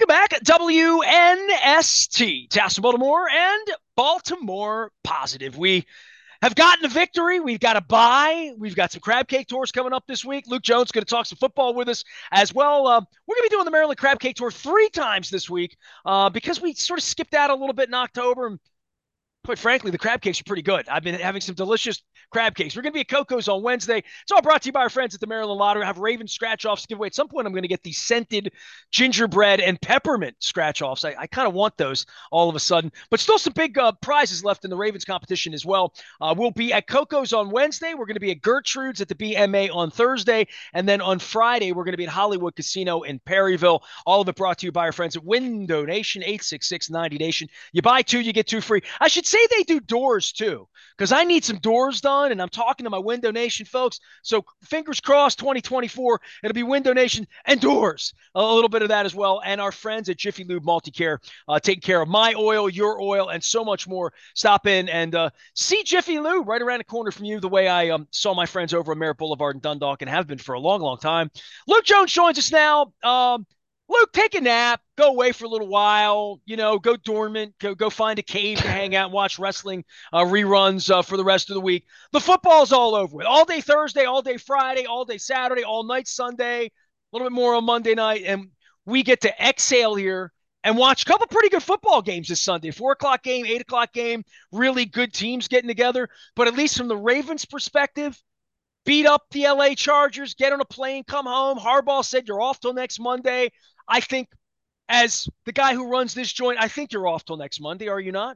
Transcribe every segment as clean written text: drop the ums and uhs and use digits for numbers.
back at WNST, Tassel Baltimore and Baltimore Positive. We have gotten a victory. We've got a bye. We've got some crab cake tours coming up this week. Luke Jones is going to talk some football with us as well. We're going to be doing the Maryland Crab Cake Tour 3 times this week because we sort of skipped out a little bit in October. And quite frankly, the crab cakes are pretty good. I've been having some delicious crab cakes. We're going to be at Coco's on Wednesday. It's all brought to you by our friends at the Maryland Lottery. I have Raven scratch-offs to give away. At some point, I'm going to get the scented gingerbread and peppermint scratch-offs. I kind of want those all of a sudden. But still some big prizes left in the Ravens competition as well. We'll be at Coco's on Wednesday. We're going to be at Gertrude's at the BMA on Thursday. And then on Friday, we're going to be at Hollywood Casino in Perryville. All of it brought to you by our friends at Window Nation, 866-90Nation. You buy 2, you get 2 free. I should say they do doors too, because I need some doors done, and I'm talking to my Window Nation folks. So fingers crossed, 2024, it'll be Window Nation and doors. A little bit of that as well. And our friends at Jiffy Lube Multicare, taking care of my oil, your oil, and so much more. Stop in and see Jiffy Lube right around the corner from you, the way I saw my friends over at Merritt Boulevard in Dundalk and have been for a long, long time. Luke Jones joins us now. Luke, take a nap, go away for a little while, go dormant, go find a cave to hang out and watch wrestling reruns for the rest of the week. The football's all over with. All day Thursday, all day Friday, all day Saturday, all night Sunday, a little bit more on Monday night. And we get to exhale here and watch a couple pretty good football games this Sunday. 4 o'clock game, 8 o'clock game, really good teams getting together. But at least from the Ravens' perspective, beat up the LA Chargers, get on a plane, come home. Harbaugh said you're off till next Monday. I think, as the guy who runs this joint, I think you're off till next Monday. Are you not?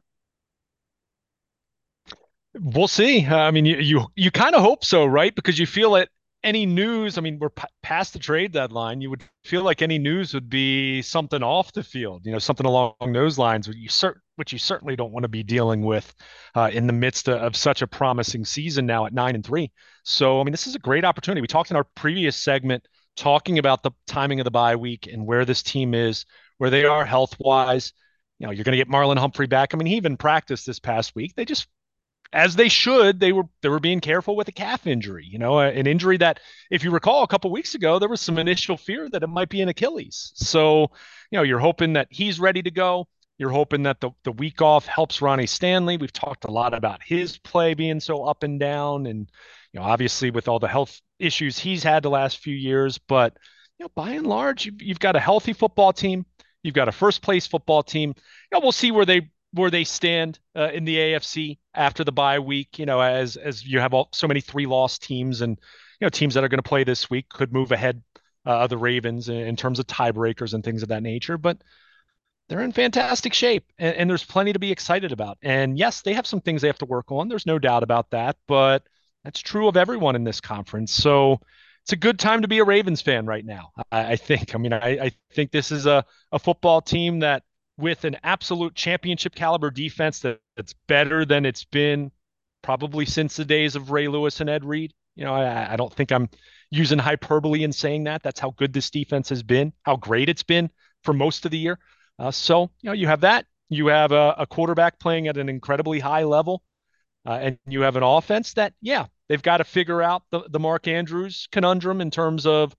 We'll see. I mean, you kind of hope so, right? Because you feel that any news, I mean, we're past the trade deadline. You would feel like any news would be something off the field, something along those lines, which you certainly don't want to be dealing with in the midst of such a promising season now at 9-3. So, I mean, this is a great opportunity. We talked in our previous segment talking about the timing of the bye week and where this team is, where they are health wise. You're going to get Marlon Humphrey back. I mean, he even practiced this past week. They just, as they should, they were being careful with a calf injury, an injury that, if you recall, a couple of weeks ago, there was some initial fear that it might be an Achilles. So, you're hoping that he's ready to go. You're hoping that the week off helps Ronnie Stanley. We've talked a lot about his play being so up and down, and obviously with all the health issues he's had the last few years. But by and large, you've got a healthy football team. You've got a first place football team. We'll see where they stand in the AFC after the bye week. As you have so many 3-loss teams, and teams that are going to play this week could move ahead of the Ravens in terms of tiebreakers and things of that nature. But they're in fantastic shape, and there's plenty to be excited about. And yes, they have some things they have to work on. There's no doubt about that, but that's true of everyone in this conference. So it's a good time to be a Ravens fan right now, I think. I mean, I think this is a football team that, with an absolute championship caliber defense that's better than it's been probably since the days of Ray Lewis and Ed Reed. I don't think I'm using hyperbole in saying that. That's how good this defense has been, how great it's been for most of the year. So, you have that. You have a quarterback playing at an incredibly high level, and you have an offense that, they've got to figure out the Mark Andrews conundrum in terms of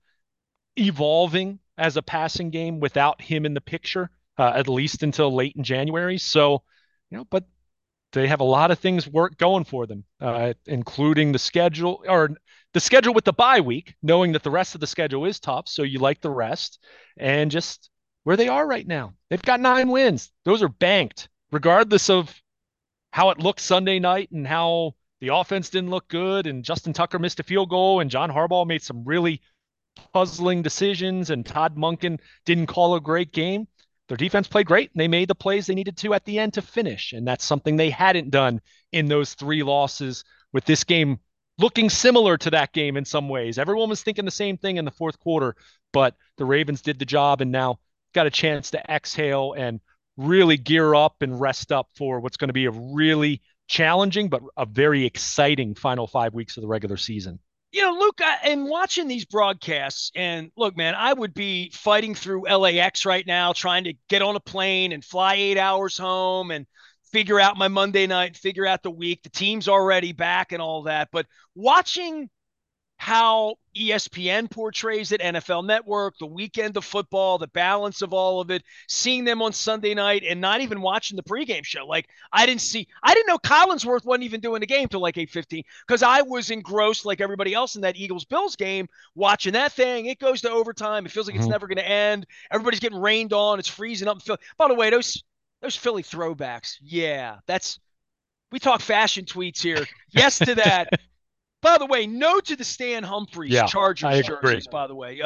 evolving as a passing game without him in the picture, at least until late in January. So, but they have a lot of things going for them, including the schedule with the bye week, knowing that the rest of the schedule is tough. So you like the rest, and just where they are right now. They've got 9 wins. Those are banked, regardless of how it looked Sunday night and how the offense didn't look good and Justin Tucker missed a field goal and John Harbaugh made some really puzzling decisions and Todd Monken didn't call a great game. Their defense played great, and they made the plays they needed to at the end to finish. And that's something they hadn't done in those 3 losses, with this game looking similar to that game in some ways. Everyone was thinking the same thing in the fourth quarter, but the Ravens did the job and now got a chance to exhale and really gear up and rest up for what's going to be a really challenging but a very exciting final 5 weeks of the regular season. Luke, and watching these broadcasts, and look, man, I would be fighting through LAX right now, trying to get on a plane and fly 8 hours home and figure out my Monday night, figure out the week. The team's already back and all that. But watching how ESPN portrays it, NFL Network, the weekend of football, the balance of all of it, seeing them on Sunday night and not even watching the pregame show. Like I didn't know Collinsworth wasn't even doing the game till like 8:15 because I was engrossed like everybody else in that Eagles Bills game watching that thing. It goes to overtime. It feels like it's Mhm. never going to end. Everybody's getting rained on. It's freezing up in Philly. By the way, those Philly throwbacks. Yeah, that's we talk fashion tweets here. Yes to that. By the way, no to the Stan Humphries Yeah, I Chargers agree. jerseys. By the way,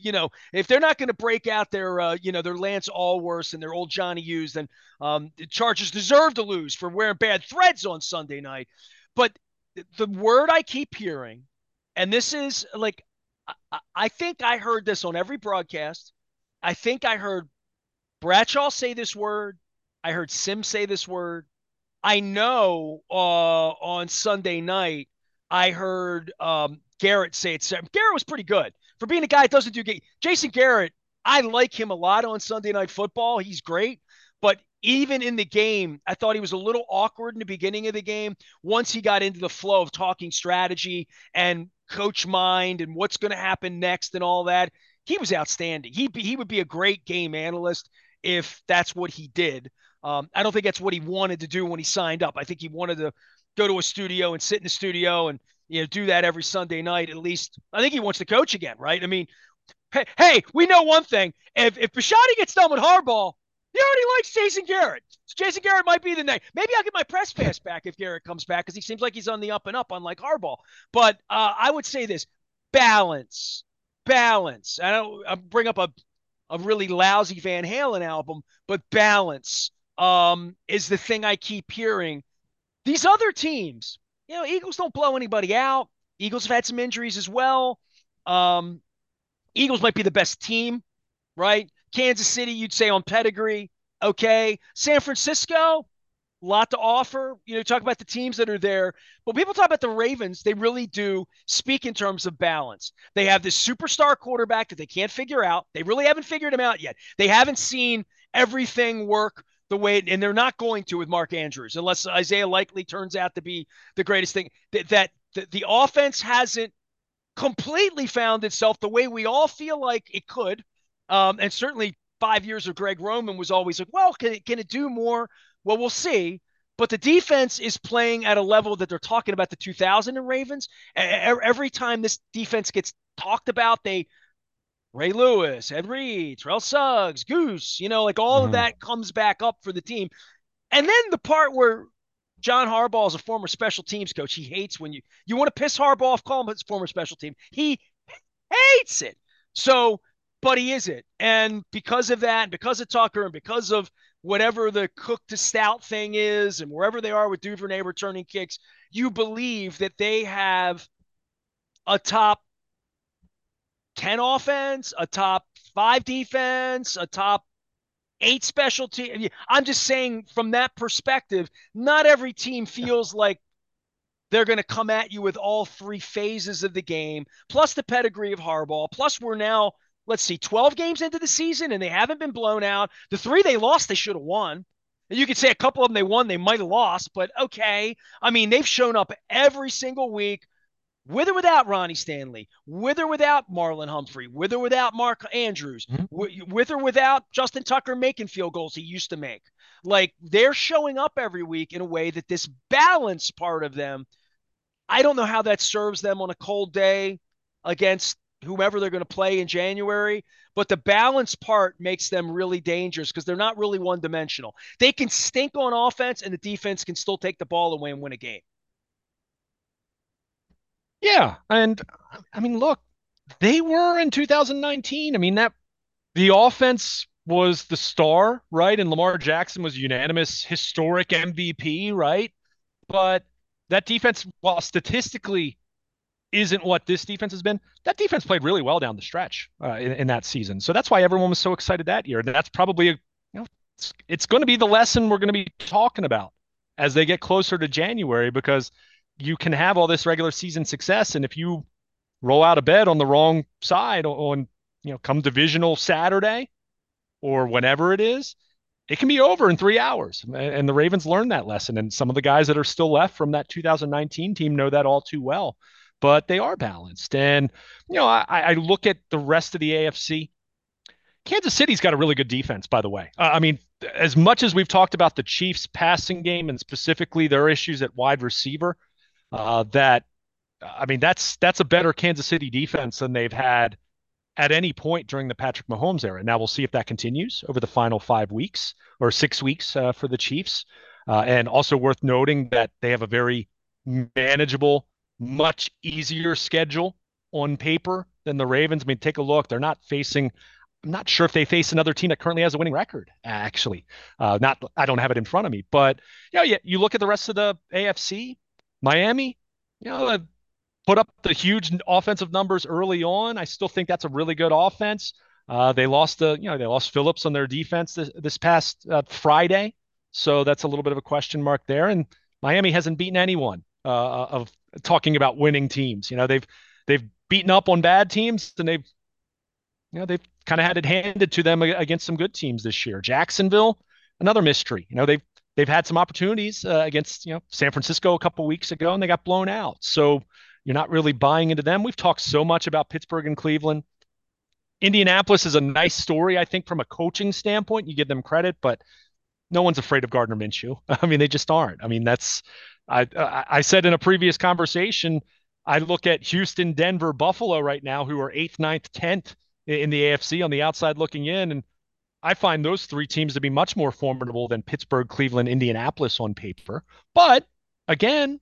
if they're not going to break out their Lance Allworth and their old Johnny Hughes, then the Chargers deserve to lose for wearing bad threads on Sunday night. But the word I keep hearing, and this is like, I think I heard this on every broadcast. I think I heard Bradshaw say this word. I heard Sim say this word. I know on Sunday night, I heard Garrett say it. Garrett was pretty good for being a guy that doesn't do game. Jason Garrett, I like him a lot on Sunday Night Football. He's great. But even in the game, I thought he was a little awkward in the beginning of the game. Once he got into the flow of talking strategy and coach mind and what's going to happen next and all that, he was outstanding. He would be a great game analyst if that's what he did. I don't think that's what he wanted to do when he signed up. I think he wanted to go to a studio and sit in the studio and do that every Sunday night at least. I think he wants to coach again, right? I mean, hey, we know one thing: if Bisciotti gets done with Harbaugh, he already likes Jason Garrett. So Jason Garrett might be the name. Maybe I'll get my press pass back if Garrett comes back because he seems like he's on the up and up, unlike Harbaugh. But I would say this: balance, balance. I bring up a really lousy Van Halen album, but balance is the thing I keep hearing. These other teams, Eagles don't blow anybody out. Eagles have had some injuries as well. Um, Eagles might be the best team, right? Kansas City, you'd say on pedigree. Okay. San Francisco, a lot to offer. Talk about the teams that are there. But people talk about the Ravens, they really do speak in terms of balance. They have this superstar quarterback that they can't figure out. They really haven't figured him out yet. They haven't seen everything work the way, and they're not going to with Mark Andrews, unless Isaiah Likely turns out to be the greatest thing. The offense hasn't completely found itself the way we all feel like it could. And certainly 5 years of Greg Roman was always like, well, can it do more? Well, we'll see. But the defense is playing at a level that they're talking about the 2000 and Ravens. Every time this defense gets talked about, Ray Lewis, Ed Reed, Terrell Suggs, Goose, like all of Mhm. that comes back up for the team. And then the part where John Harbaugh is a former special teams coach. He hates when you want to piss Harbaugh off, call him his former special team. He hates it. So, but he is it. And because of that, and because of Tucker, and because of whatever the cook to stout thing is, and wherever they are with Duvernay returning kicks, you believe that they have a top 10 offense, a top 5 defense, a top 8 special team. I'm just saying from that perspective, not every team feels like they're going to come at you with all 3 phases of the game, plus the pedigree of Harbaugh, plus we're now, let's see, 12 games into the season and they haven't been blown out. The 3 they lost, they should have won. And you could say a couple of them they won, they might have lost, but okay. I mean, they've shown up every single week with or without Ronnie Stanley, with or without Marlon Humphrey, with or without Mark Andrews, Mhm. with or without Justin Tucker making field goals he used to make. Like they're showing up every week in a way that this balance part of them, I don't know how that serves them on a cold day against whomever they're going to play in January, but the balance part makes them really dangerous because they're not really one dimensional. They can stink on offense and the defense can still take the ball away and win a game. Yeah, and I mean, look, they were in 2019. I mean, that the offense was the star, right? And Lamar Jackson was unanimous historic MVP, right? But that defense, while statistically isn't what this defense has been, that defense played really well down the stretch in that season. So that's why everyone was so excited that year. That's probably it's going to be the lesson we're going to be talking about as they get closer to January because you can have all this regular season success, and if you roll out of bed on the wrong side on come divisional Saturday or whenever it is, it can be over in 3 hours. And the Ravens learned that lesson. And some of the guys that are still left from that 2019 team know that all too well. but they are balanced. And, I look at the rest of the AFC. Kansas City's got a really good defense, by the way. I mean, as much as we've talked about the Chiefs' passing game and specifically their issues at wide receiver, that I mean, that's a better Kansas City defense than they've had at any point during the Patrick Mahomes era. Now we'll see if that continues over the final 5 weeks or 6 weeks for the Chiefs. And also worth noting that they have a very manageable, much easier schedule on paper than the Ravens. I mean, take a look. They're not facing. I'm not sure if they face another team that currently has a winning record. Actually, not. I don't have it in front of me, but yeah. You look at the rest of the AFC. Miami, put up the huge offensive numbers early on. I still think that's a really good offense. They lost they lost Phillips on their defense this past Friday, so that's a little bit of a question mark there. And Miami hasn't beaten anyone of talking about winning teams. They've beaten up on bad teams, and they've kind of had it handed to them against some good teams this year. Jacksonville, another mystery. They've had some opportunities against San Francisco a couple weeks ago, and they got blown out. So you're not really buying into them. We've talked so much about Pittsburgh and Cleveland. Indianapolis is a nice story, I think, from a coaching standpoint. You give them credit, but no one's afraid of Gardner Minshew. I mean, they just aren't. I mean, I said in a previous conversation, I look at Houston, Denver, Buffalo right now, who are 8th, ninth, 10th in the AFC on the outside looking in. And I find those three teams to be much more formidable than Pittsburgh, Cleveland, Indianapolis on paper. But again,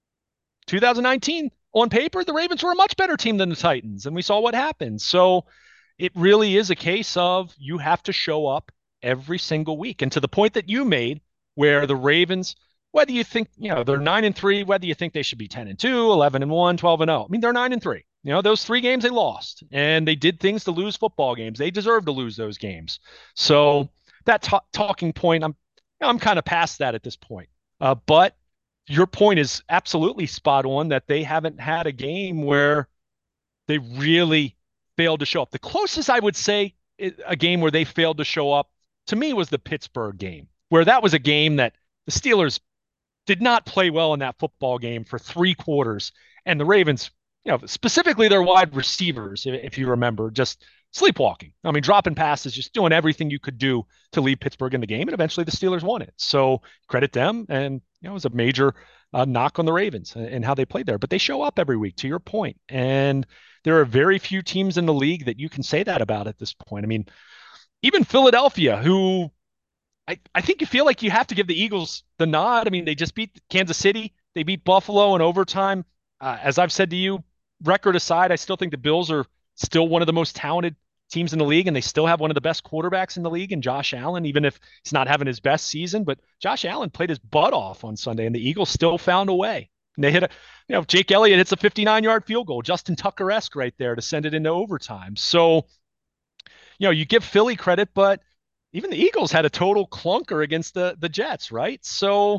2019, on paper, the Ravens were a much better team than the Titans, and we saw what happened. So it really is a case of you have to show up every single week. And to the point that you made, where the Ravens, whether you think, they're 9-3, whether you think they should be 10-2, 11-1, 12-0. I mean, they're 9-3. Those 3 games they lost, and they did things to lose football games. They deserve to lose those games. So that talking point, I'm kind of past that at this point. But your point is absolutely spot on that they haven't had a game where they really failed to show up. The closest I would say a game where they failed to show up to me was the Pittsburgh game, where that was a game that the Steelers did not play well in that football game for 3 quarters. And the Ravens, specifically their wide receivers, if you remember, just sleepwalking. I mean, dropping passes, just doing everything you could do to leave Pittsburgh in the game. And eventually the Steelers won it. So credit them. And, it was a major knock on the Ravens and how they played there. But they show up every week, to your point. And there are very few teams in the league that you can say that about at this point. I mean, even Philadelphia, who I think you feel like you have to give the Eagles the nod. I mean, they just beat Kansas City. They beat Buffalo in overtime. As I've said to you, record aside, I still think the Bills are still one of the most talented teams in the league, and they still have one of the best quarterbacks in the league in Josh Allen, even if he's not having his best season. But Josh Allen played his butt off on Sunday, and the Eagles still found a way. And they hit Jake Elliott hits a 59-yard field goal, Justin Tucker-esque right there to send it into overtime. So, you give Philly credit, but even the Eagles had a total clunker against the Jets, right? So,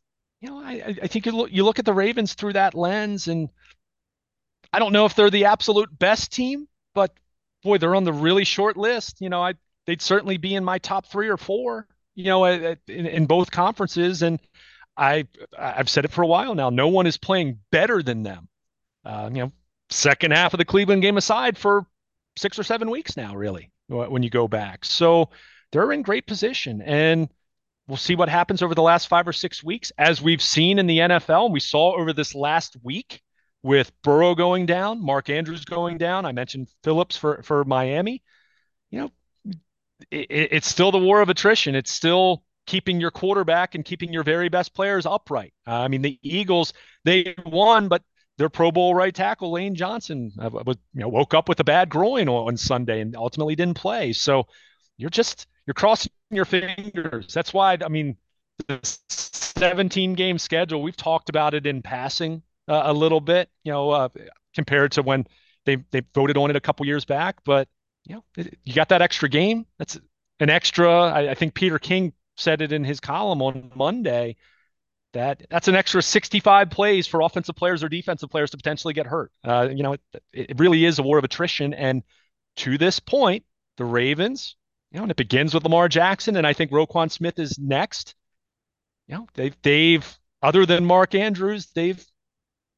I think you look at the Ravens through that lens, and I don't know if they're the absolute best team, but boy, they're on the really short list. They'd certainly be in my top 3 or 4, in both conferences. And I've said it for a while now. No one is playing better than them. Second half of the Cleveland game aside for 6 or 7 weeks now, really, when you go back. So they're in great position, and we'll see what happens over the last 5 or 6 weeks, as we've seen in the NFL. And we saw over this last week with Burrow going down, Mark Andrews going down. I mentioned Phillips for Miami. It's still the war of attrition. It's still keeping your quarterback and keeping your very best players upright. I mean, the Eagles, they won, but their Pro Bowl right tackle, Lane Johnson, woke up with a bad groin on Sunday and ultimately didn't play. So you're crossing your fingers. That's why, I mean, the 17-game schedule, we've talked about it in passing a little bit, compared to when they voted on it a couple years back. But, you got that extra game. That's an extra. I think Peter King said it in his column on Monday, that's an extra 65 plays for offensive players or defensive players to potentially get hurt. It really is a war of attrition. And to this point, the Ravens, and it begins with Lamar Jackson, and I think Roquan Smith is next. They've other than Mark Andrews, they've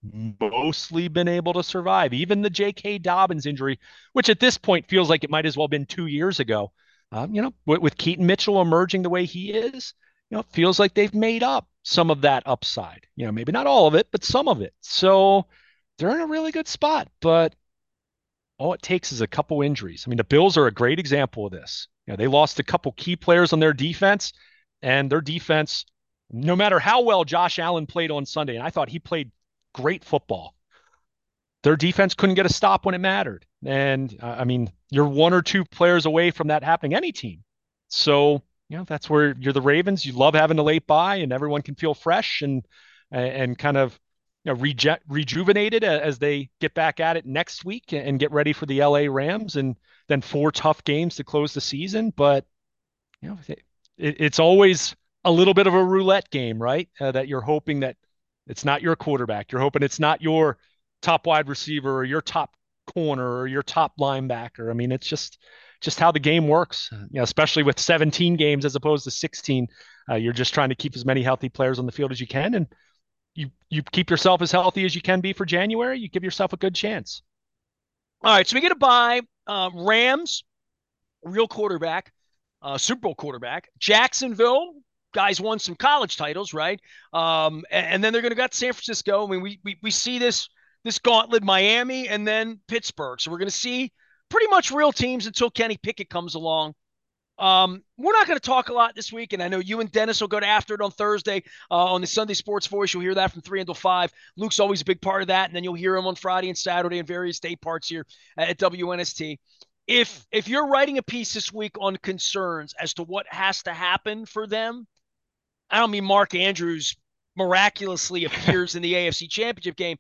mostly been able to survive. Even the J.K. Dobbins injury, which at this point feels like it might as well have been 2 years ago. With Keaton Mitchell emerging the way he is, it feels like they've made up some of that upside. Maybe not all of it, but some of it. So they're in a really good spot. But all it takes is a couple injuries. I mean, the Bills are a great example of this. They lost a couple key players on their defense, and their defense, no matter how well Josh Allen played on Sunday, and I thought he played great football, their defense couldn't get a stop when it mattered. And I mean, you're one or two players away from that happening, any team. So, that's where you're the Ravens. You love having a late bye and everyone can feel fresh and kind of rejuvenated as they get back at it next week and get ready for the LA Rams and then 4 tough games to close the season. But, it's always a little bit of a roulette game, right? That you're hoping that it's not your quarterback. You're hoping it's not your top wide receiver or your top corner or your top linebacker. I mean, it's just how the game works. Especially with 17 games as opposed to 16. You're just trying to keep as many healthy players on the field as you can, and you keep yourself as healthy as you can be for January. You give yourself a good chance. All right, so we get to buy Rams, real quarterback, Super Bowl quarterback. Jacksonville, guys won some college titles, right? And then they're going to got San Francisco. I mean, we see this gauntlet, Miami and then Pittsburgh. So we're going to see pretty much real teams until Kenny Pickett comes along. We're not going to talk a lot this week, and I know you and Dennis will go after it on Thursday on the Sunday Sports Voice. You'll hear that from 3 until 5. Luke's always a big part of that, and then you'll hear him on Friday and Saturday in various day parts here at WNST. If you're writing a piece this week on concerns as to what has to happen for them, I don't mean Mark Andrews miraculously appears in the AFC Championship game.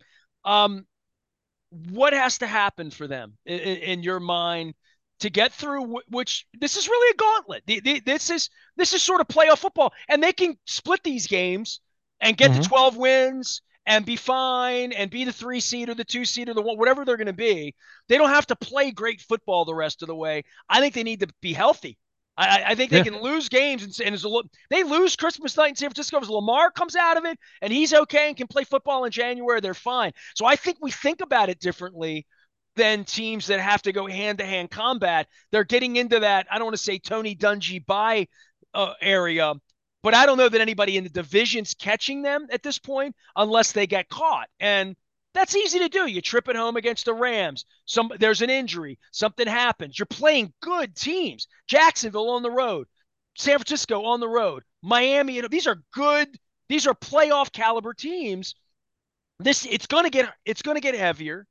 What has to happen for them in your mind to get through? Which this is really a gauntlet. This is sort of playoff football, and they can split these games and get to 12 wins and be fine and be the 3 seed or the 2 seed or the whatever they're going to be. They don't have to play great football the rest of the way. I think they need to be healthy. I think they can lose games, and they lose Christmas night in San Francisco. As Lamar comes out of it and he's okay and can play football in January, they're fine. So I think we think about it differently than teams that have to go hand-to-hand combat. They're getting into that, I don't want to say Tony Dungy bye area, but I don't know that anybody in the division's catching them at this point unless they get caught. And that's easy to do. You trip at home against the Rams. There's an injury. Something happens. You're playing good teams. Jacksonville on the road. San Francisco on the road. Miami. These are good. These are playoff caliber teams. It's going to get heavier.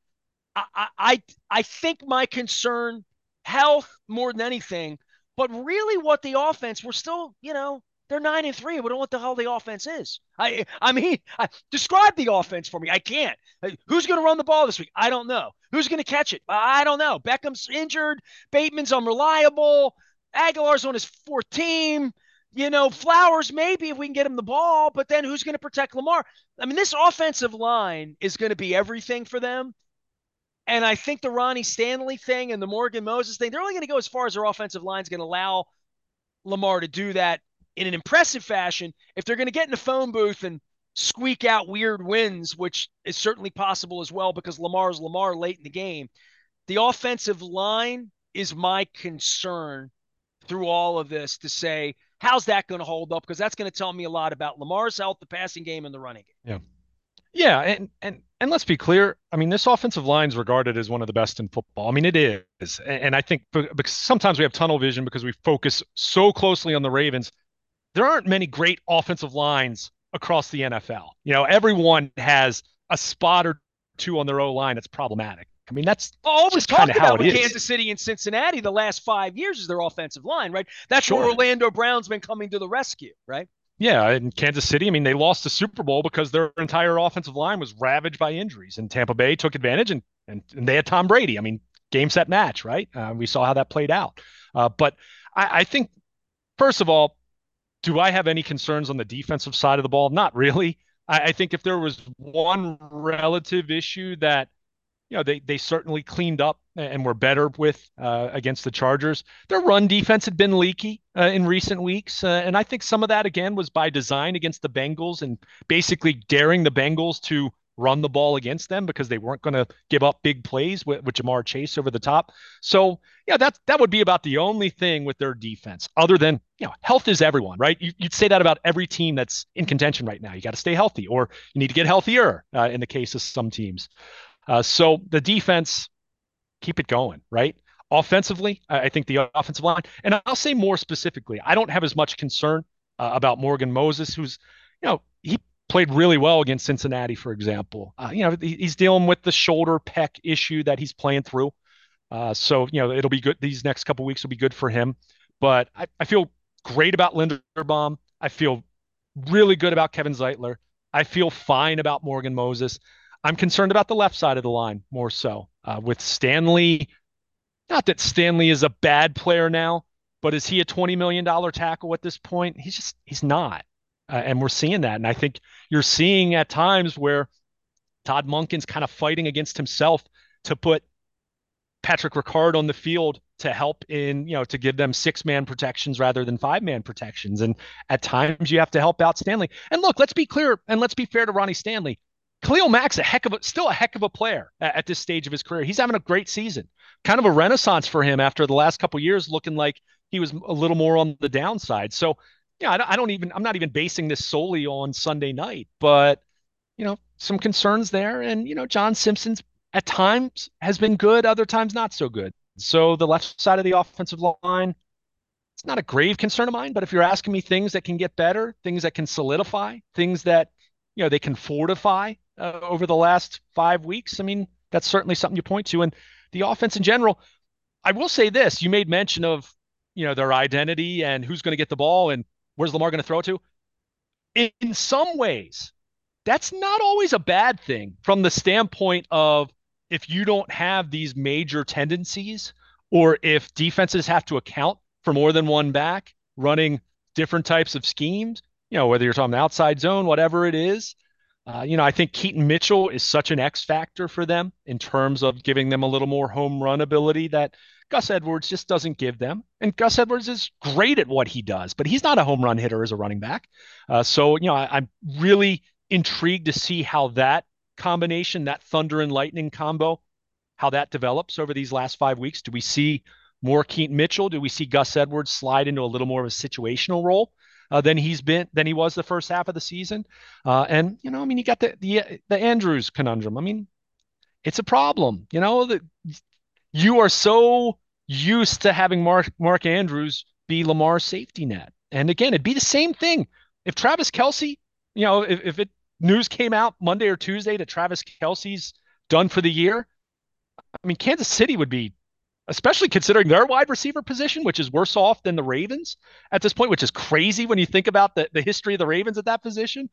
I think my concern, health more than anything, but really what the offense, we're still, they're 9-3. We don't know what the hell the offense is. I mean, describe the offense for me. I can't. Who's going to run the ball this week? I don't know. Who's going to catch it? I don't know. Beckham's injured. Bateman's unreliable. Aguilar's on his 4th team. Flowers maybe if we can get him the ball, but then who's going to protect Lamar? I mean, this offensive line is going to be everything for them. And I think the Ronnie Stanley thing and the Morgan Moses thing, they're only going to go as far as their offensive line is going to allow Lamar to do that in an impressive fashion. If they're going to get in the phone booth and squeak out weird wins, which is certainly possible as well because Lamar's Lamar late in the game, the offensive line is my concern through all of this to say, how's that going to hold up? Because that's going to tell me a lot about Lamar's health, the passing game, and the running game. Yeah. Yeah, and let's be clear. I mean, this offensive line is regarded as one of the best in football. I mean, it is, and I think because sometimes we have tunnel vision because we focus so closely on the Ravens. There aren't many great offensive lines across the NFL. Everyone has a spot or two on their O line that's problematic. I mean, that's always talked about with Kansas City and Cincinnati the last 5 years is their offensive line, right? That's where Orlando Brown's been coming to the rescue, right? Yeah, in Kansas City, I mean, they lost the Super Bowl because their entire offensive line was ravaged by injuries, and Tampa Bay took advantage, and they had Tom Brady. I mean, game, set, match, right? We saw how that played out. But I think, first of all, do I have any concerns on the defensive side of the ball? Not really. I think if there was one relative issue that they certainly cleaned up and were better with against the Chargers. Their run defense had been leaky in recent weeks. And I think some of that, again, was by design against the Bengals and basically daring the Bengals to run the ball against them because they weren't going to give up big plays with Ja'Marr Chase over the top. So yeah, that would be about the only thing with their defense, other than health is everyone, right? You'd say that about every team that's in contention right now. You got to stay healthy, or you need to get healthier in the case of some teams. So the defense, keep it going, right? Offensively, I think the offensive line, and I'll say more specifically, I don't have as much concern about Morgan Moses, who's, he played really well against Cincinnati, for example. He's dealing with the shoulder pec issue that he's playing through. So, it'll be good. These next couple weeks will be good for him. But I feel great about Linderbaum. I feel really good about Kevin Zeitler. I feel fine about Morgan Moses. I'm concerned about the left side of the line more so with Stanley. Not that Stanley is a bad player now, but is he a $20 million tackle at this point? He's not. And we're seeing that. And I think you're seeing at times where Todd Monken's kind of fighting against himself to put Patrick Ricard on the field to help in, to give them 6-man protections rather than 5-man protections. And at times you have to help out Stanley. And look, let's be clear and let's be fair to Ronnie Stanley. Khalil Mack's still a heck of a player at this stage of his career. He's having a great season, kind of a renaissance for him after the last couple of years, looking like he was a little more on the downside. So, I'm not even basing this solely on Sunday night, but, some concerns there. And, John Simpson's at times has been good, other times not so good. So the left side of the offensive line, it's not a grave concern of mine, but if you're asking me things that can get better, things that can solidify, things that, they can fortify over the last 5 weeks, I mean, that's certainly something you point to. And the offense in general, I will say this, you made mention of, their identity and who's going to get the ball and where's Lamar going to throw to. In some ways, that's not always a bad thing from the standpoint of if you don't have these major tendencies, or if defenses have to account for more than one back running different types of schemes, whether you're talking outside zone, whatever it is. I think Keaton Mitchell is such an X factor for them in terms of giving them a little more home run ability that Gus Edwards just doesn't give them. And Gus Edwards is great at what he does, but he's not a home run hitter as a running back. I'm really intrigued to see how that combination, that thunder and lightning combo, how that develops over these last 5 weeks. Do we see more Keaton Mitchell? Do we see Gus Edwards slide into a little more of a situational role than he was the first half of the season? You got the Andrews conundrum. I mean, it's a problem. That you are so used to having Mark Andrews be Lamar's safety net. And again, it'd be the same thing if Travis Kelce, if news came out Monday or Tuesday that Travis Kelce's done for the year. I mean, Kansas City would be, especially considering their wide receiver position, which is worse off than the Ravens at this point, which is crazy when you think about the history of the Ravens at that position.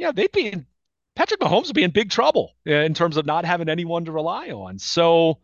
Patrick Mahomes would be in big trouble in terms of not having anyone to rely on. So,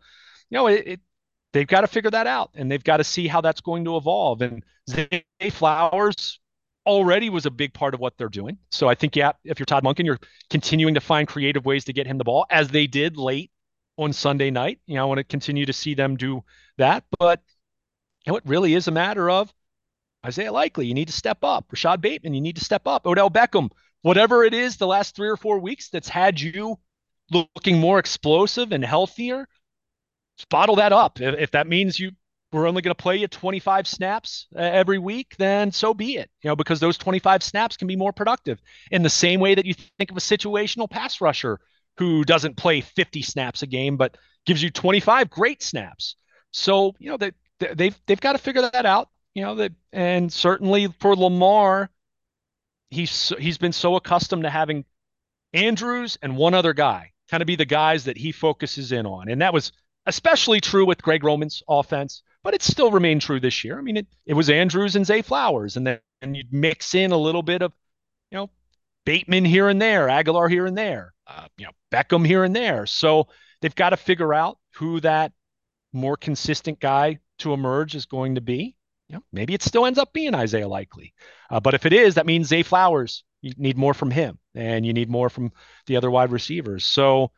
they've got to figure that out, and they've got to see how that's going to evolve. And Zay Flowers already was a big part of what they're doing. So I think, if you're Todd Monken, you're continuing to find creative ways to get him the ball, as they did late on Sunday night. I want to continue to see them do that. But it really is a matter of Isaiah Likely, you need to step up. Rashad Bateman, you need to step up. Odell Beckham, whatever it is the last 3 or 4 weeks that's had you looking more explosive and healthier, just bottle that up. If that means we're only going to play you 25 snaps every week, then so be it. Because those 25 snaps can be more productive in the same way that you think of a situational pass rusher who doesn't play 50 snaps a game, but gives you 25 great snaps. So, they've got to figure that out, and certainly for Lamar, he's been so accustomed to having Andrews and one other guy kind of be the guys that he focuses in on. And that was especially true with Greg Roman's offense, but it still remained true this year. I mean, it was Andrews and Zay Flowers, and then you'd mix in a little bit of, Bateman here and there, Aguilar here and there, Beckham here and there. So they've got to figure out who that more consistent guy to emerge is going to be. Maybe it still ends up being Isaiah Likely. But if it is, that means Zay Flowers, you need more from him, and you need more from the other wide receivers. So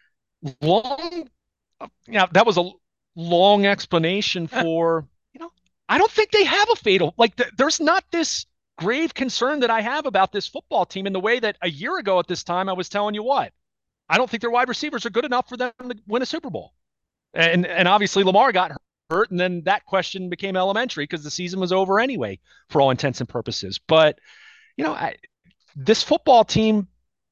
that was a long explanation for, I don't think they have a fatal, there's not this grave concern that I have about this football team in the way that a year ago at this time I was telling you what. I don't think their wide receivers are good enough for them to win a Super Bowl. And obviously Lamar got hurt, and then that question became elementary because the season was over anyway, for all intents and purposes. But this football team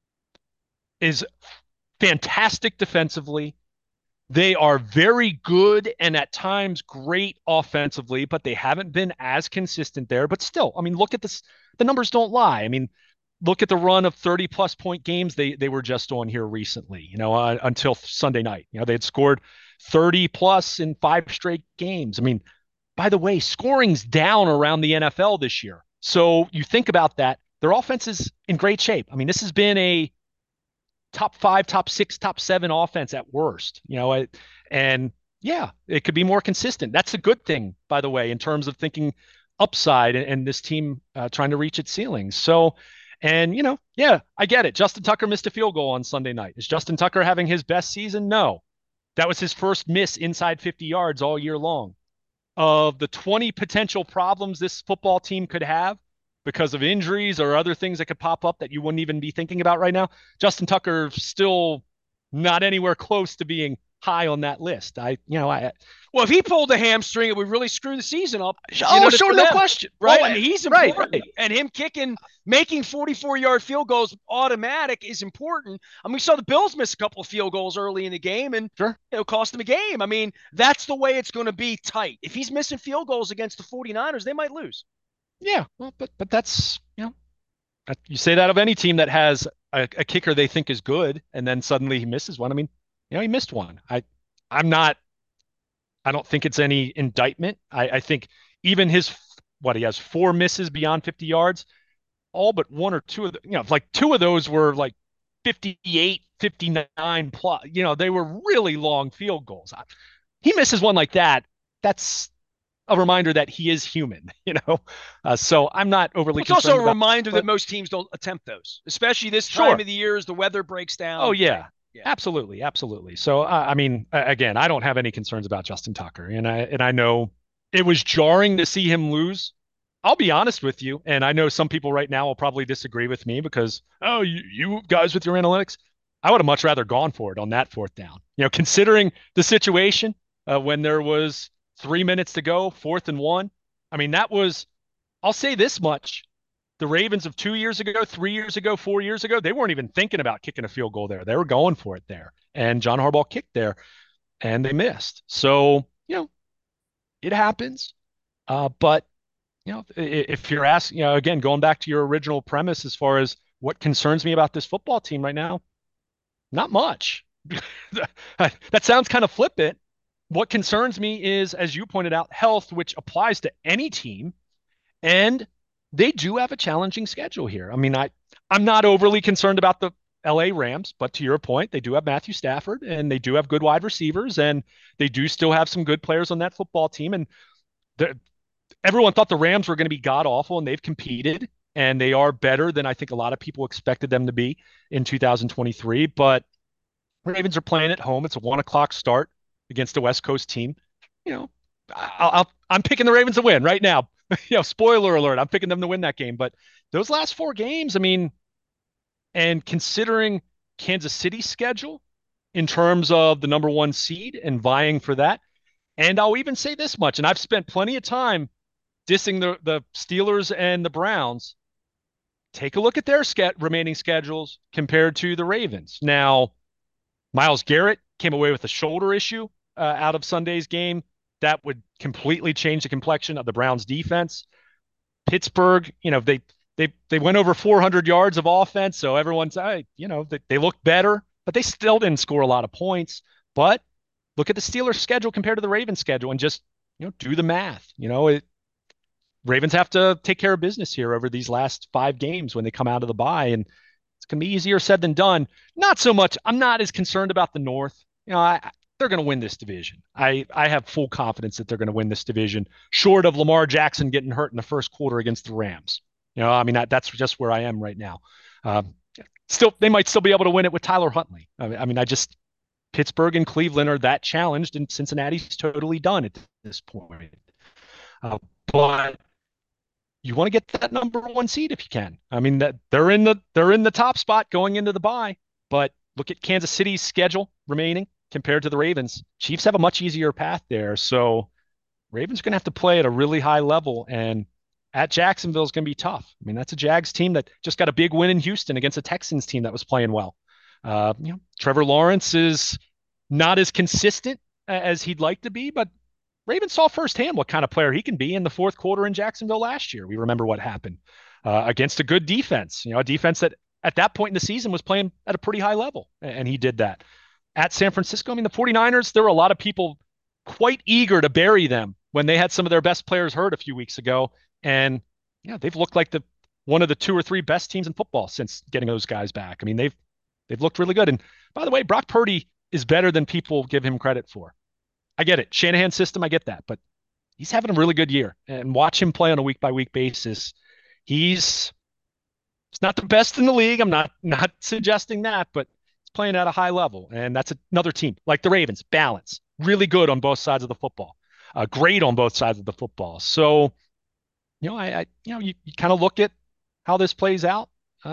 is fantastic defensively. They are very good and at times great offensively, but they haven't been as consistent there. But still, I mean, look at this. The numbers don't lie. I mean, look at the run of 30+ point games they were just on here recently, until Sunday night. They had scored 30 plus in 5 straight games. I mean, by the way, scoring's down around the NFL this year. So you think about that. Their offense is in great shape. I mean, this has been a top 5, top 6, top 7 offense at worst, and yeah, it could be more consistent. That's a good thing, by the way, in terms of thinking upside and this team trying to reach its ceilings. So, and yeah, I get it. Justin Tucker missed a field goal on Sunday night. Is Justin Tucker having his best season? No. That was his first miss inside 50 yards all year long. Of the 20 potential problems this football team could have because of injuries or other things that could pop up that you wouldn't even be thinking about right now, Justin Tucker still not anywhere close to being high on that list. Well, if he pulled a hamstring, it would really screw the season up. Sure, no question. Right? I mean, he's important. Right. And him making 44-yard field goals automatic is important. I mean, we saw the Bills miss a couple of field goals early in the game and cost them a game. I mean, that's the way it's going to be tight. If he's missing field goals against the 49ers, they might lose. Yeah, well, but that's, you say that of any team that has a kicker they think is good, and then suddenly he misses one. I mean, he missed one. I don't think it's any indictment. I think even he has 4 misses beyond 50 yards, all but 1 or 2 of the, like 2 of those were like 58, 59 plus, they were really long field goals. He misses one like that. That's a reminder that he is human, so I'm not overly concerned. It's also a reminder that most teams don't attempt those, especially this time of the year as the weather breaks down. Oh, yeah. Absolutely. So, I mean, again, I don't have any concerns about Justin Tucker, and I know it was jarring to see him lose. I'll be honest with you, and I know some people right now will probably disagree with me because, you guys with your analytics, I would have much rather gone for it on that 4th down. Considering the situation when there was 3 minutes to go, 4th and 1. I mean, I'll say this much. The Ravens of 2 years ago, 3 years ago, 4 years ago, they weren't even thinking about kicking a field goal there. They were going for it there. And John Harbaugh kicked there and they missed. So, it happens. But, if you're asking, again, going back to your original premise as far as what concerns me about this football team right now, not much. That sounds kind of flippant. What concerns me is, as you pointed out, health, which applies to any team. And they do have a challenging schedule here. I mean, I'm not overly concerned about the LA Rams, but to your point, they do have Matthew Stafford and they do have good wide receivers and they do still have some good players on that football team. And everyone thought the Rams were going to be god awful, and they've competed and they are better than I think a lot of people expected them to be in 2023. But Ravens are playing at home. It's a 1:00 start against a West Coast team. I'm picking the Ravens to win right now. Spoiler alert, I'm picking them to win that game. But those last 4 games, I mean, and considering Kansas City's schedule in terms of the number 1 seed and vying for that, and I'll even say this much, and I've spent plenty of time dissing the Steelers and the Browns. Take a look at their remaining schedules compared to the Ravens. Now, Myles Garrett came away with a shoulder issue out of Sunday's game. That would completely change the complexion of the Browns defense. Pittsburgh, they went over 400 yards of offense. So everyone's, they look better, but they still didn't score a lot of points. But look at the Steelers schedule compared to the Ravens schedule and just, do the math. Ravens have to take care of business here over these last 5 games when they come out of the bye. And it's going to be easier said than done. Not so much. I'm not as concerned about the North. They're going to win this division. I have full confidence that they're going to win this division, short of Lamar Jackson getting hurt in the first quarter against the Rams. That's just where I am right now. Still, they might still be able to win it with Tyler Huntley. Pittsburgh and Cleveland are that challenged, and Cincinnati's totally done at this point. But you want to get that number 1 seed if you can. I mean, that they're in the top spot going into the bye, but look at Kansas City's schedule remaining compared to the Ravens. Chiefs have a much easier path there. So Ravens are going to have to play at a really high level, and at Jacksonville is going to be tough. I mean, that's a Jags team that just got a big win in Houston against a Texans team that was playing well. Trevor Lawrence is not as consistent as he'd like to be, but Ravens saw firsthand what kind of player he can be in the fourth quarter in Jacksonville last year. We remember what happened against a good defense, a defense that at that point in the season was playing at a pretty high level, and he did that. At San Francisco, I mean, the 49ers, there were a lot of people quite eager to bury them when they had some of their best players hurt a few weeks ago. And they've looked like one of the two or three best teams in football since getting those guys back. I mean, they've looked really good. And by the way, Brock Purdy is better than people give him credit for. I get it. Shanahan system, I get that. But he's having a really good year. And watch him play on a week-by-week basis. He's not the best in the league. I'm not suggesting that, but he's playing at a high level. And that's another team like the Ravens, balance, really good on both sides of the football, great on both sides of the football. So, you kind of look at how this plays out.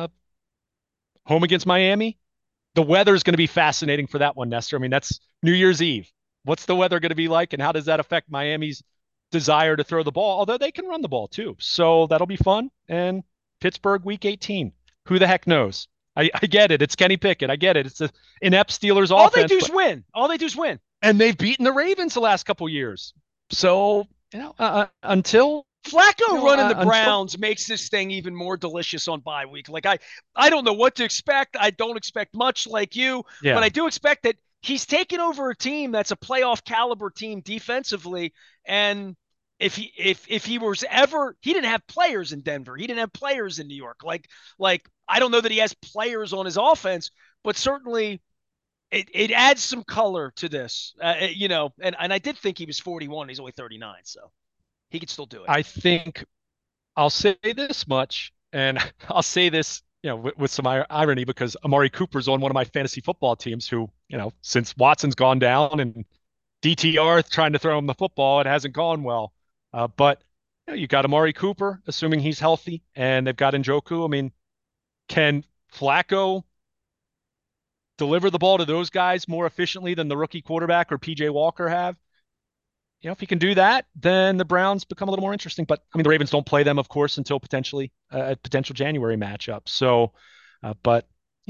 Home against Miami, the weather is going to be fascinating for that one, Nestor. I mean, that's New Year's Eve. What's the weather going to be like, and how does that affect Miami's desire to throw the ball? Although they can run the ball too, so that'll be fun. And Pittsburgh, Week 18. Who the heck knows? I get it. It's Kenny Pickett. I get it. It's an inept Steelers offense. All they do is win. All they do is win. And they've beaten the Ravens the last couple years. So, until Flacco running the Browns makes this thing even more delicious on bye week. Like I don't know what to expect. I don't expect much like you, but I do expect that he's taken over a team that's a playoff caliber team defensively. And if he was ever, he didn't have players in Denver. He didn't have players in New York. Like I don't know that he has players on his offense, but certainly it adds some color to this, and I did think he was 41. He's only 39. So he could still do it. I think I'll say this much, and I'll say this, with some irony, because Amari Cooper's on one of my fantasy football teams who, since Watson's gone down and DTR trying to throw him the football, it hasn't gone well. But you got Amari Cooper, assuming he's healthy, and they've got Njoku. I mean, can Flacco deliver the ball to those guys more efficiently than the rookie quarterback or PJ Walker have? If he can do that, then the Browns become a little more interesting. But I mean, the Ravens don't play them, of course, until potentially a potential January matchup. So, but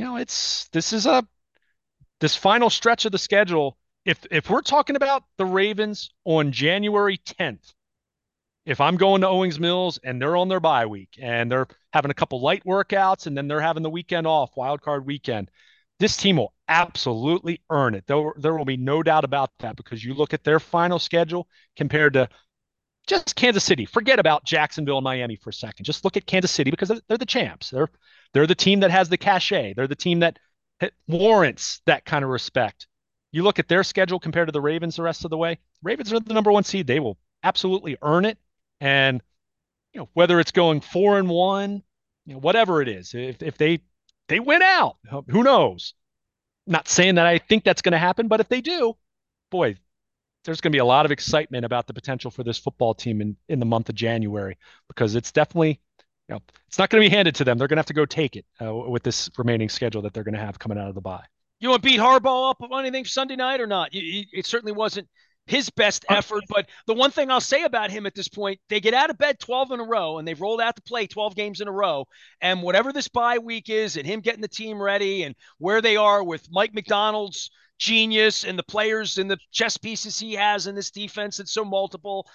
this final stretch of the schedule. If we're talking about the Ravens on January 10th, if I'm going to Owings Mills and they're on their bye week and they're having a couple light workouts and then they're having the weekend off, wild card weekend, this team will absolutely earn it. There will be no doubt about that, because you look at their final schedule compared to just Kansas City. Forget about Jacksonville and Miami for a second. Just look at Kansas City, because they're the champs. They're the team that has the cachet. They're the team that warrants that kind of respect. You look at their schedule compared to the Ravens the rest of the way. Ravens are the number one seed. They will absolutely earn it. And whether it's going 4-1, whatever it is, if they win out, who knows? Not saying that I think that's going to happen, but if they do, boy, there's going to be a lot of excitement about the potential for this football team in the month of January, because it's definitely, it's not going to be handed to them. They're going to have to go take it with this remaining schedule that they're going to have coming out of the bye. You want to beat Harbaugh up on anything Sunday night or not? It certainly wasn't his best effort, but the one thing I'll say about him at this point, they get out of bed 12 in a row, and they've rolled out to play 12 games in a row. And whatever this bye week is, and him getting the team ready, and where they are with Mike McDonald's genius and the players and the chess pieces he has in this defense that's so multiple,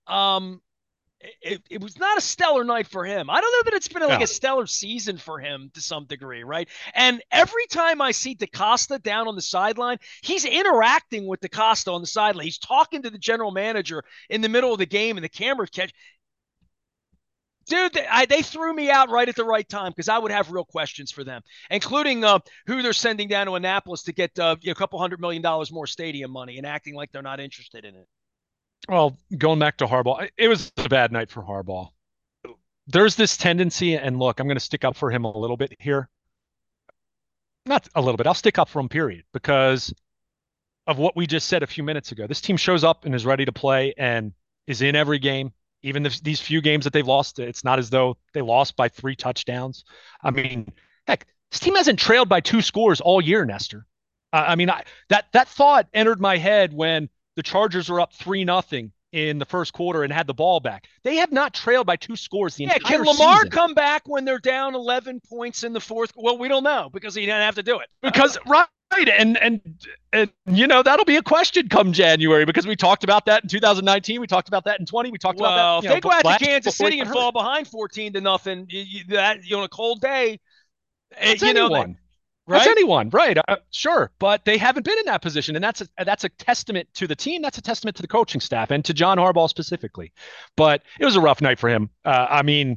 it was not a stellar night for him. I don't know that it's been like a stellar season for him to some degree, right? And every time I see DaCosta down on the sideline, he's interacting with DaCosta on the sideline. He's talking to the general manager in the middle of the game, and the camera catch. Dude, they threw me out right at the right time, because I would have real questions for them, including who they're sending down to Annapolis to get a couple $100 million more stadium money, and acting like they're not interested in it. Well, going back to Harbaugh, it was a bad night for Harbaugh. There's this tendency, and look, I'm going to stick up for him a little bit here. Not a little bit. I'll stick up for him, period, because of what we just said a few minutes ago. This team shows up and is ready to play and is in every game. Even these few games that they've lost, it's not as though they lost by 3 touchdowns. I mean, heck, This team hasn't trailed by 2 scores all year, Nestor. I mean, that thought entered my head when the Chargers were up 3-0 in the first quarter and had the ball back. They have not trailed by 2 scores the Yeah, entire can Lamar season. come back when they're down 11 points in the fourth? Well, we don't know because he didn't have to do it. Because right, and that'll be a question come January, because we talked about that in 2019, we talked about that in 20, we talked about that. If they go out to Kansas before City and fall behind 14-0, that on a cold day, that's anyone. Right? That's anyone, right? Sure, but they haven't been in that position, and that's a testament to the team. That's a testament to the coaching staff and to John Harbaugh specifically. But it was a rough night for him. I mean,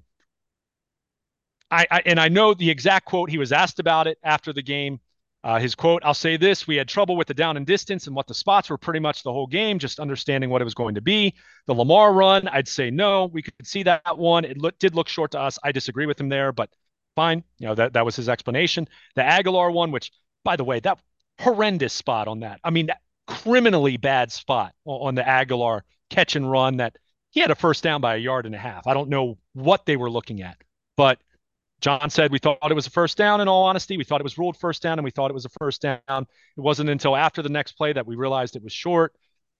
I know the exact quote. He was asked about it after the game. His quote, "I'll say this: we had trouble with the down and distance and what the spots were pretty much the whole game, just understanding what it was going to be. The Lamar run, I'd say no. We could see that one. It did look short to us. I disagree with him there, but." Fine. That was his explanation. The Aguilar one, which, by the way, that horrendous spot on that. I mean, that criminally bad spot on the Aguilar catch and run that he had a first down by 1.5 yards. I don't know what they were looking at, but John said we thought it was a first down. In all honesty, we thought it was ruled first down, and we thought it was a first down. It wasn't until after the next play that we realized it was short.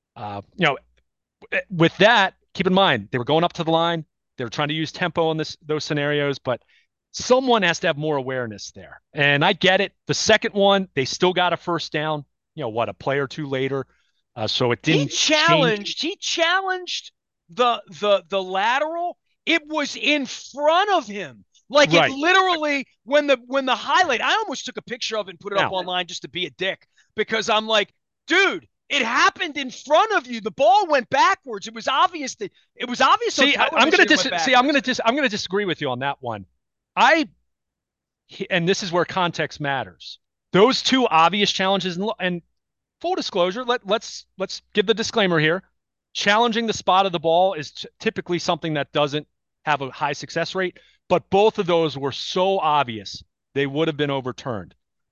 With that, keep in mind, they were going up to the line. They were trying to use tempo on those scenarios, but someone has to have more awareness there. And I get it. The second one, they still got a first down, a play or two later. So it didn't change. He challenged the lateral. It was in front of him. Like right. It literally, when the highlight, I almost took a picture of it and put it up online just to be a dick, because I'm like, dude, it happened in front of you. The ball went backwards. It was obvious that it was obvious. See, I'm going to disagree with you on that one. And this is where context matters. Those two obvious challenges, and full disclosure, let's give the disclaimer here. Challenging the spot of the ball is typically something that doesn't have a high success rate, but both of those were so obvious they would have been overturned.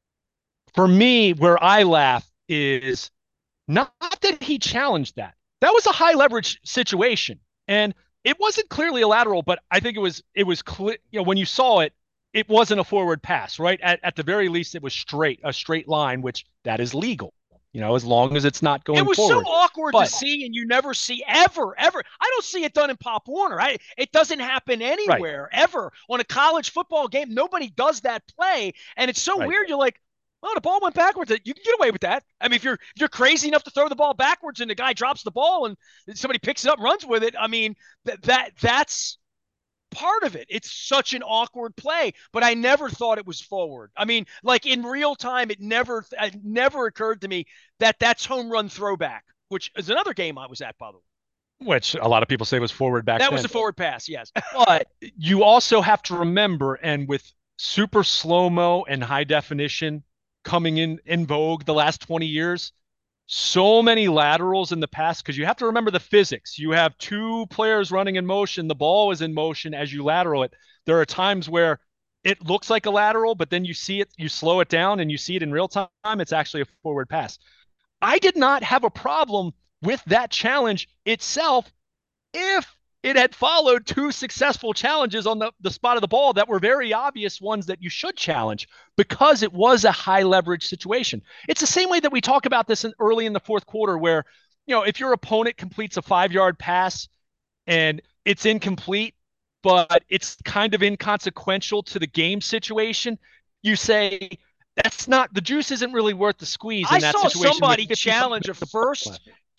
For me, where I laugh is not that he challenged that. That was a high leverage situation, and it wasn't clearly a lateral, but I think it was clear. When you saw it, it wasn't a forward pass, right? At the very least, it was a straight line, which that is legal, as long as it's not going forward. It was so awkward to see, and you never see ever. I don't see it done in Pop Warner. It doesn't happen anywhere, ever. On a college football game, nobody does that play, and it's so weird. You're like, oh, the ball went backwards. You can get away with that. I mean, if you're crazy enough to throw the ball backwards and the guy drops the ball and somebody picks it up and runs with it, I mean, that's part of it. It's such an awkward play, but I never thought it was forward. I mean, like in real time, it never occurred to me that that's home run throwback, which is another game I was at, by the way. Which a lot of people say was forward back then. That was a forward pass, yes. But you also have to remember, and with super slow-mo and high definition coming in vogue the last 20 years, so many laterals in the past, because you have to remember the physics. You have two players running in motion. The ball is in motion as you lateral it. There are times where it looks like a lateral, but then you see it, you slow it down and you see it in real time. It's actually a forward pass. I did not have a problem with that challenge itself if it had followed two successful challenges on the spot of the ball that were very obvious ones that you should challenge, because it was a high leverage situation. It's the same way that we talk about this early in the fourth quarter, where, if your opponent completes a 5-yard pass and it's incomplete, but it's kind of inconsequential to the game situation, you say, the juice isn't really worth the squeeze in that situation. I saw somebody challenge a first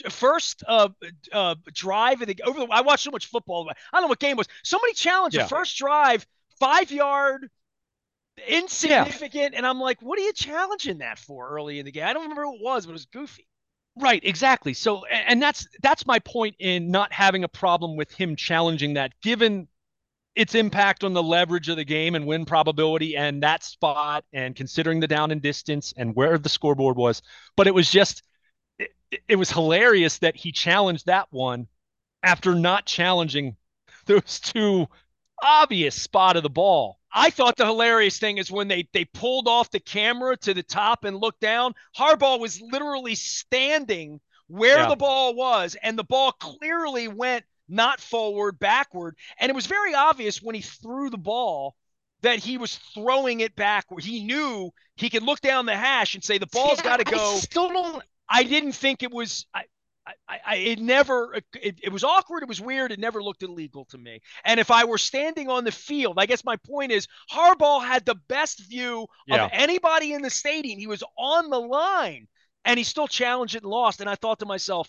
drive I watched so much football. I don't know what game it was. Somebody challenged a first drive, 5-yard, insignificant, and I'm like, what are you challenging that for early in the game? I don't remember who it was, but it was goofy. Right, exactly. So, and that's my point in not having a problem with him challenging that, given its impact on the leverage of the game and win probability and that spot, and considering the down and distance and where the scoreboard was. But it was just, it was hilarious that he challenged that one after not challenging those two obvious spot of the ball. I thought the hilarious thing is when they pulled off the camera to the top and looked down, Harbaugh was literally standing where the ball was, and the ball clearly went not forward, backward. And it was very obvious when he threw the ball that he was throwing it back where he knew he could look down the hash and say the ball's got to I go. still don't. I didn't think it was. It never. It was awkward. It was weird. It never looked illegal to me. And if I were standing on the field, I guess my point is Harbaugh had the best view of Yeah. anybody in the stadium. He was on the line, and he still challenged it and lost. And I thought to myself,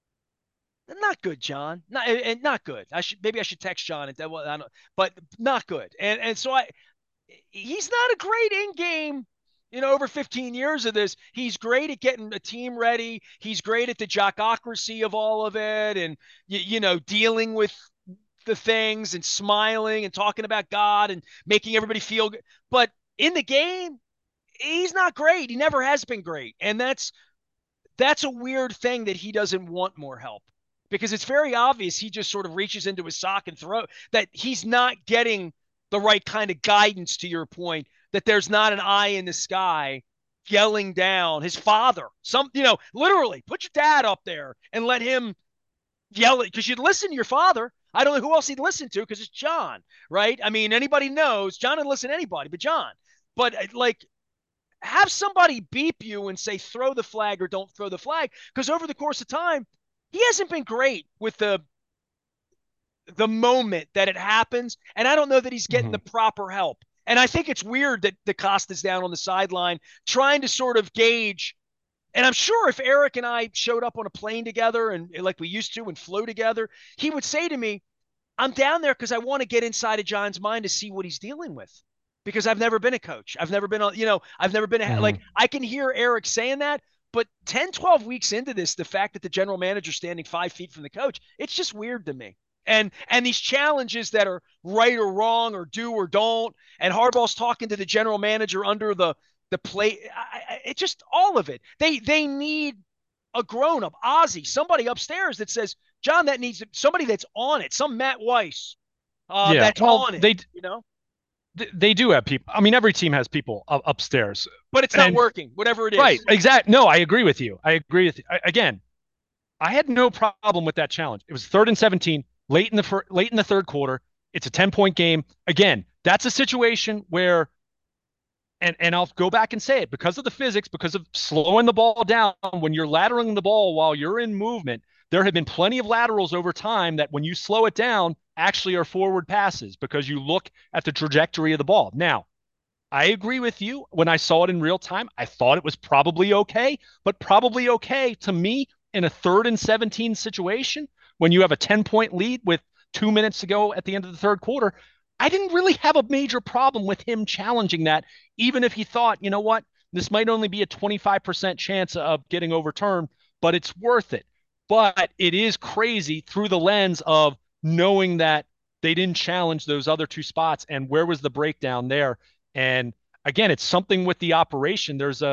not good, John. Not good. I should text John and well, I don't, but not good. And so he's not a great in game. Over 15 years of this, he's great at getting a team ready. He's great at the jockocracy of all of it, and dealing with the things and smiling and talking about God and making everybody feel good. But in the game, he's not great. He never has been great, and that's a weird thing that he doesn't want more help because it's very obvious he just sort of reaches into his sock and throw that he's not getting the right kind of guidance, to your point, that there's not an eye in the sky yelling down his father. Literally put your dad up there and let him yell it because you'd listen to your father. I don't know who else he'd listen to because it's John, right? I mean, anybody knows John would listen to anybody but John. But like, have somebody beep you and say throw the flag or don't throw the flag, because over the course of time he hasn't been great with the moment that it happens, and I don't know that he's getting the proper help. And I think it's weird that DeCosta's down on the sideline trying to sort of gauge. And I'm sure if Eric and I showed up on a plane together and like we used to and flew together, he would say to me, I'm down there because I want to get inside of John's mind to see what he's dealing with, because I've never been a coach. I've never been I've never been like, I can hear Eric saying that, but 10, 12 weeks into this, the fact that the general manager's standing 5 feet from the coach, it's just weird to me. And these challenges that are right or wrong or do or don't, and Harbaugh's talking to the general manager under the plate. It just, all of it. They need a grown up, Ozzie, somebody upstairs that says, John, that needs somebody that's on it. Some Matt Weiss that's on it. They do have people. I mean, every team has people upstairs, but it's not working. Whatever it is. Right. Exactly. No, I agree with you. Again, I had no problem with that challenge. It was 3rd and 17. Late in the third quarter, it's a 10-point game. Again, that's a situation where, and I'll go back and say it, because of the physics, because of slowing the ball down, when you're lateraling the ball while you're in movement, there have been plenty of laterals over time that when you slow it down actually are forward passes because you look at the trajectory of the ball. Now, I agree with you. When I saw it in real time, I thought it was probably okay, but probably okay to me in a 3rd and 17 situation, when you have a 10-point lead with 2 minutes to go at the end of the third quarter, I didn't really have a major problem with him challenging that, even if he thought, you know what, this might only be a 25% chance of getting overturned, but it's worth it. But it is crazy through the lens of knowing that they didn't challenge those other 2 spots, and where was the breakdown there? And again, it's something with the operation. There's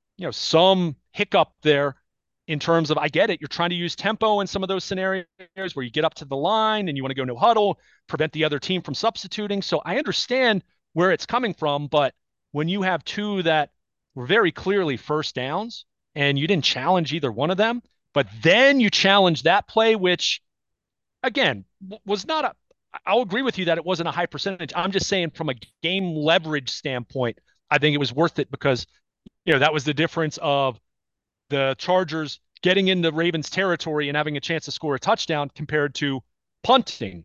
some hiccup there in terms of, I get it, you're trying to use tempo in some of those scenarios where you get up to the line and you want to go no huddle, prevent the other team from substituting. So I understand where it's coming from, but when you have 2 that were very clearly first downs and you didn't challenge either one of them, but then you challenge that play, which again was not a, I'll agree with you that it wasn't a high percentage. I'm just saying from a game leverage standpoint, I think it was worth it because, that was the difference of the Chargers getting into Ravens territory and having a chance to score a touchdown compared to punting.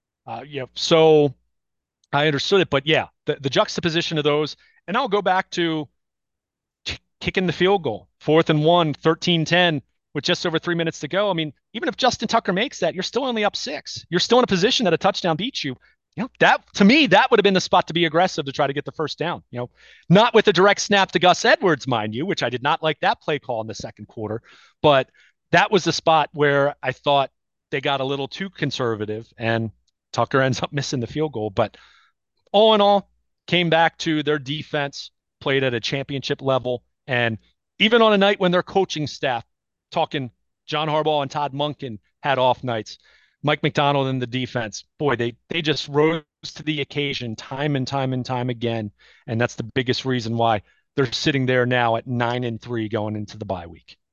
So I understood it, but yeah, the juxtaposition of those, and I'll go back to kicking the field goal, 4th and 1, 13-10 with just over 3 minutes to go. I mean, even if Justin Tucker makes that, you're still only up 6. You're still in a position that a touchdown beats you. That to me, that would have been the spot to be aggressive to try to get the first down. Not with a direct snap to Gus Edwards, mind you, which I did not like that play call in the second quarter. But that was the spot where I thought they got a little too conservative and Tucker ends up missing the field goal. But all in all, came back to their defense, played at a championship level. And even on a night when their coaching staff, talking John Harbaugh and Todd Monken, had off nights, Mike Macdonald and the defense, boy, they just rose to the occasion time and time and time again. And that's the biggest reason why they're sitting there now at 9-3 going into the bye week.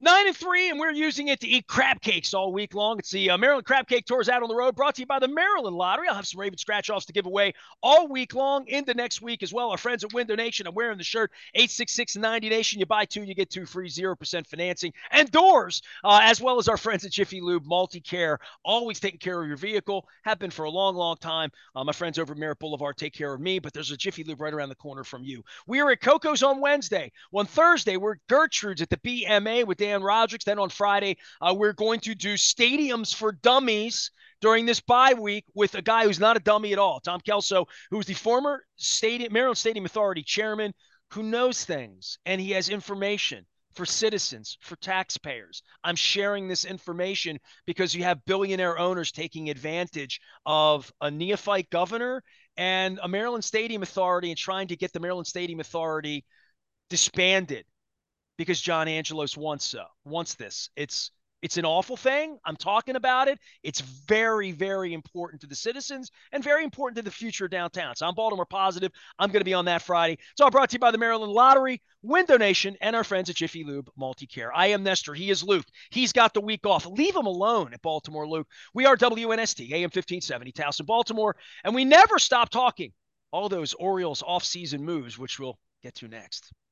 9-3, and we're using it to eat crab cakes all week long. It's the Maryland Crab Cake Tours out on the road, brought to you by the Maryland Lottery. I'll have some Raven scratch-offs to give away all week long into next week as well. Our friends at Window Nation, I'm wearing the shirt, 866-90Nation. You buy two, you get two free, 0% financing. And doors, as well as our friends at Jiffy Lube, Multi-Care, always taking care of your vehicle, have been for a long, long time. My friends over at Merritt Boulevard take care of me, but there's a Jiffy Lube right around the corner from you. We are at Coco's on Wednesday. On Thursday, we're at Gertrude's at the BMA with Dan Roderick. Then on Friday, we're going to do Stadiums for Dummies during this bye week with a guy who's not a dummy at all, Tom Kelso, who's the former Maryland Stadium Authority chairman who knows things, and he has information for citizens, for taxpayers. I'm sharing this information because you have billionaire owners taking advantage of a neophyte governor and a Maryland Stadium Authority and trying to get the Maryland Stadium Authority disbanded because John Angelos wants this. It's an awful thing. I'm talking about it. It's very, very important to the citizens and very important to the future of downtown. So I'm Baltimore positive. I'm going to be on that Friday. It's all brought to you by the Maryland Lottery, Window Nation, and our friends at Jiffy Lube Multi-Care. I am Nestor. He is Luke. He's got the week off. Leave him alone at Baltimore, Luke. We are WNST, AM 1570, Towson, Baltimore, and we never stop talking all those Orioles off-season moves, which we'll get to next.